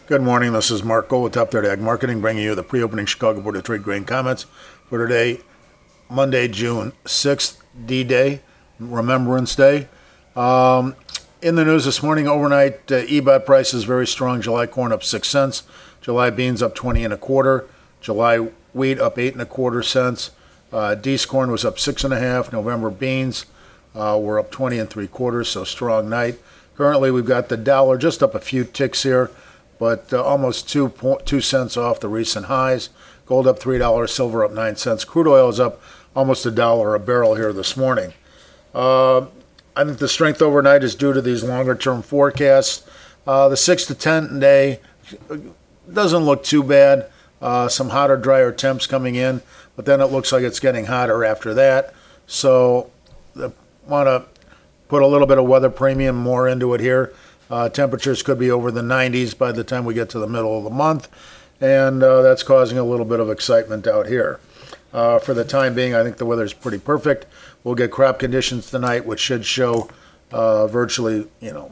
Good morning. This is Mark Gold with Top 30 Ag Marketing, bringing you the pre-opening Chicago Board of Trade grain comments for today, Monday, June 6th, D-Day, Remembrance Day. In the news this morning, overnight, EBOT prices very strong. July corn up 6 cents. July beans up 20 1/4. July wheat up 8 1/4 cents. Dees corn was up 6 1/2. November beans were up 20 3/4, so strong night. Currently, we've got the dollar just up a few ticks here, but almost 2 cents off the recent highs. Gold up $3, silver up 9 cents. Crude oil is up almost $1 a barrel here this morning. I think the strength overnight is due to these longer-term forecasts. The 6 to 10 day doesn't look too bad. Some hotter, drier temps coming in, but then it looks like it's getting hotter after that. So I want to put a little bit of weather premium more into it here. Temperatures could be over the 90s by the time we get to the middle of the month, and that's causing a little bit of excitement out here. For the time being, I think the weather is pretty perfect. We'll get crop conditions tonight, which should show virtually,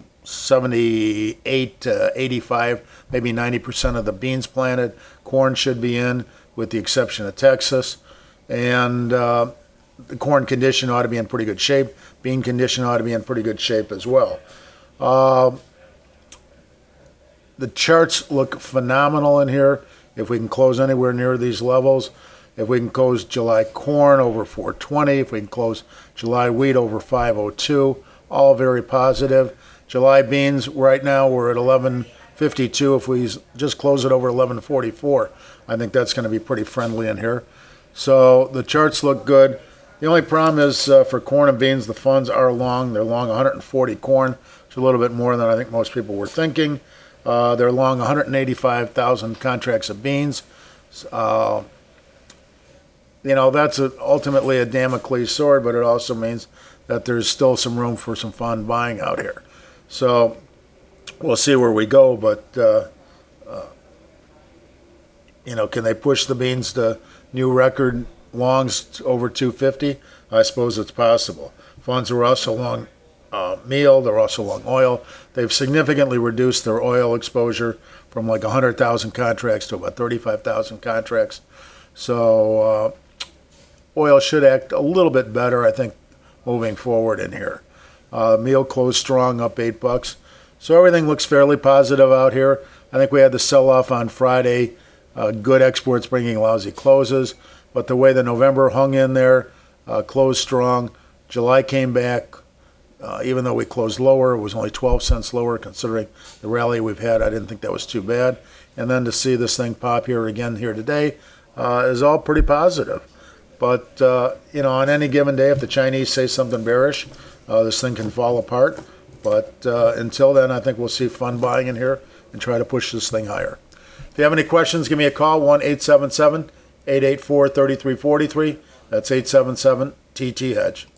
78 to 85, maybe 90% of the beans planted. Corn should be in, with the exception of Texas, and the corn condition ought to be in pretty good shape. Bean condition ought to be in pretty good shape as well. The charts look phenomenal in here. If we can close anywhere near these levels, if we can close July corn over 420, if we can close July wheat over 502, all very positive. July beans, right now we're at 1152. If we just close it over 1144, I think that's going to be pretty friendly in here. So the charts look good. The only problem is for corn and beans, the funds are long. They're long 140 corn, which is a little bit more than I think most people were thinking. They're long 185,000 contracts of beans. That's ultimately a Damocles sword, but it also means that there's still some room for some fun buying out here. So we'll see where we go, but, can they push the beans to new record longs over 250? I suppose it's possible. Funds are also long meal, they're also long oil. They've significantly reduced their oil exposure from like 100,000 contracts to about 35,000 contracts. So oil should act a little bit better, I think, moving forward in here. Meal closed strong, up $8. So everything looks fairly positive out here. I think we had the sell-off on Friday, good exports bringing lousy closes, but the way the November hung in there, closed strong. July came back. Even though we closed lower, it was only 12 cents lower considering the rally we've had. I didn't think that was too bad. And then to see this thing pop here again here today is all pretty positive. But, on any given day, if the Chinese say something bearish, this thing can fall apart. But until then, I think we'll see fun buying in here and try to push this thing higher. If you have any questions, give me a call, 1-877-884-3343. That's 877-TT-HEDGE.